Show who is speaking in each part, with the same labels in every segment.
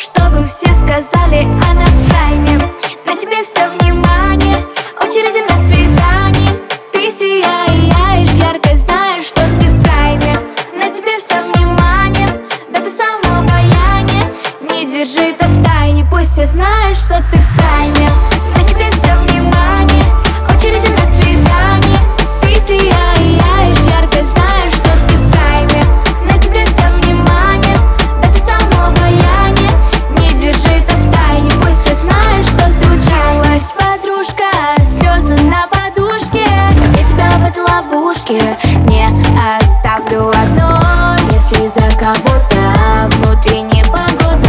Speaker 1: чтобы все сказали, она в тайне. На тебе все внимание, очереди на свидание. Ты сияешь ярко, знаешь, что ты в прайме. На тебе все внимание, да ты само обаяние. Не держи это в тайне, пусть все знают, что ты в прайме. На тебе все внимание, очереди на свидание. Ты сияешь ярко, знаешь, что ты в прайме. На тебе все внимание, да ты само обаяние. Не держи это в тайне, пусть все знают, что случилось. Подружка, слезы на подушке, я тебя в этой ловушке не оставлю одной. Если за кого-то внутри непогода,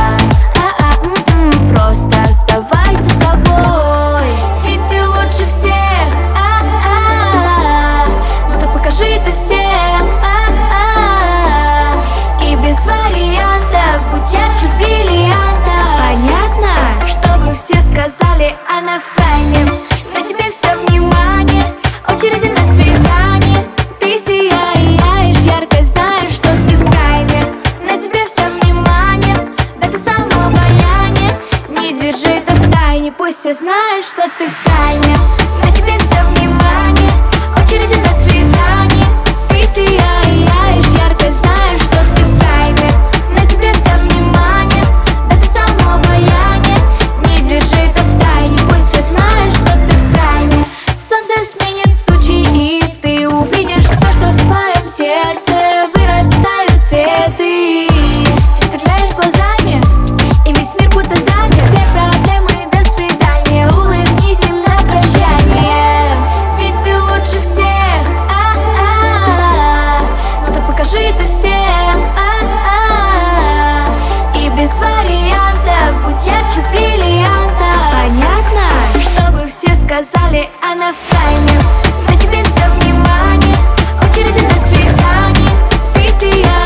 Speaker 1: просто оставайся собой. Ведь ты лучше всех, ну так покажи ты всем, и без вариантов будь ярче бриллианта. Понятно? Чтобы все сказали, она в тайне. На тебе все внимание, очереди на свидание. Ты сияешь ярко, знаешь, что ты в прайме. На тебе все внимание, да ты само обаяние. Не держи это в тайне, пусть все знают, что ты в прайме. На тебе все внимание, очереди на свидание. Ты сияешь ярко, знаешь, что ты в прайме. На тебе все внимание, да ты само обаяние. Не держи это в тайне, пусть все знают, что ты в прайме. Солнце сменит тучи, и ты увидишь то, что в твоем сердце вырастают цветы. Ты стреляешь глазами, и весь мир будто замер. Все проблемы, до свидания, улыбнись им на прощание. Ведь ты лучше всех, ну так покажи ты всем, и без вариантов будь ярче бриллианта. Понятно? Чтобы все сказали, она в тайне. На тебе все внимание, очереди на свидание. Ты сияешь